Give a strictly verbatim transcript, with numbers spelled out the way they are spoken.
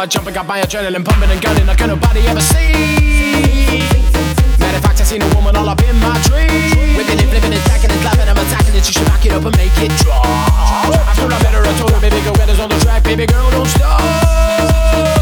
jumping, got my adrenaline pumping and gunning like nobody ever seen. Matter of fact, I seen a woman all up in my dreams. Whipping and flipping and stacking and slapping, I'm attacking it. She should back it up and make it drop. After I met her, I told her, baby girl, when it's on the track, baby girl, don't stop.